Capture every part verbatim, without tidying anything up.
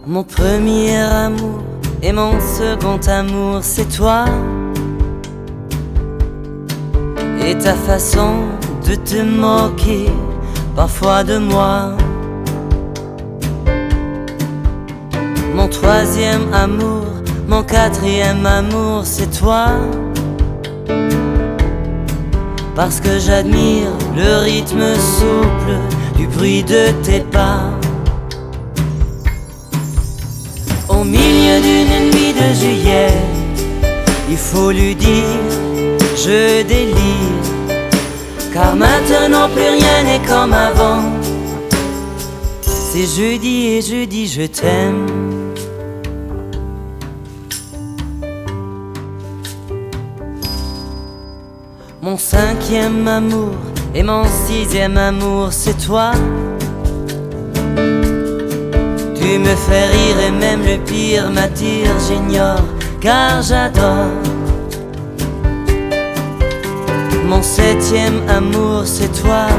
Mon premier amour et mon second amour, c'est toi. Et ta façon de te moquer parfois de moi. Mon troisième amour, mon quatrième amour, c'est toi. Parce que j'admire le rythme souple du bruit de tes pas. Au milieu d'une nuit de juillet, il faut lui dire je délire, car maintenant plus rien n'est comme avant. C'est jeudi et je dis je t'aime. Mon cinquième amour et mon sixième amour, c'est toi. Tu me fais rire et même le pire m'attire, j'ignore car j'adore. Mon septième amour, c'est toi,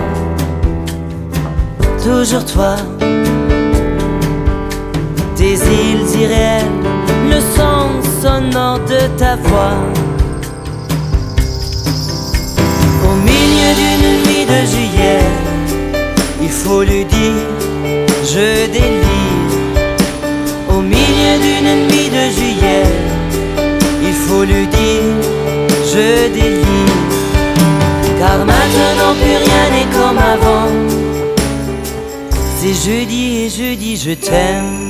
toujours toi. Tes îles irréelles, le son sonore de ta voix. Au milieu d'une nuit de juillet, il faut lui dire je délire. Au milieu d'une nuit de juillet, il faut lui dire je délire, car maintenant plus rien n'est comme avant. C'est jeudi et je dis je t'aime.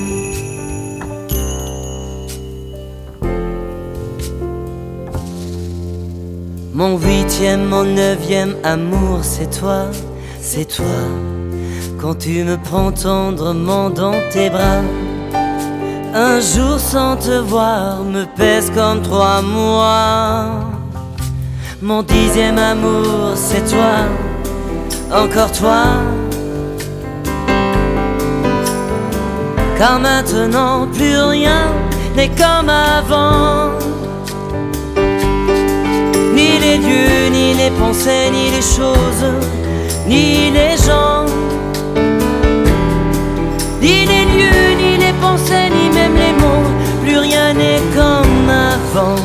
Mon huitième, mon neuvième amour, c'est toi, c'est toi. Quand tu me prends tendrement dans tes bras, un jour sans te voir me pèse comme trois mois. Mon dixième amour, c'est toi, encore toi. Car maintenant plus rien n'est comme avant. Ni les dieux, ni les pensées, ni les choses, ni les gens. Ni les lieux, ni les pensées, ni même les mots, plus rien n'est comme avant.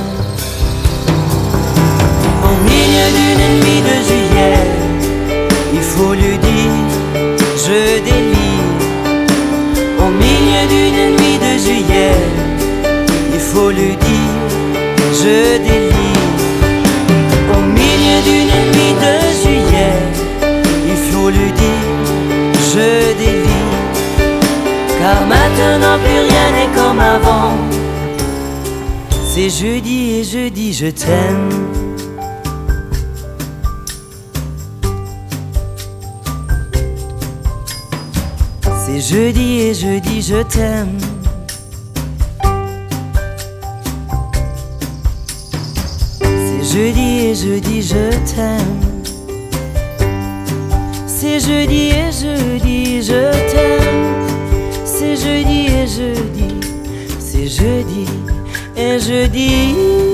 Au milieu d'une nuit de juillet, il faut lui dire je délire. Au milieu d'une nuit de juillet, il faut lui dire je délire. Au milieu d'une nuit de juillet, il faut lui dire je délire, car maintenant plus rien n'est comme avant. C'est jeudi et je dis je t'aime. C'est jeudi et je dis je t'aime. C'est jeudi et je dis je t'aime. C'est jeudi et je dis je t'aime. C'est jeudi et jeudi, c'est jeudi et jeudi.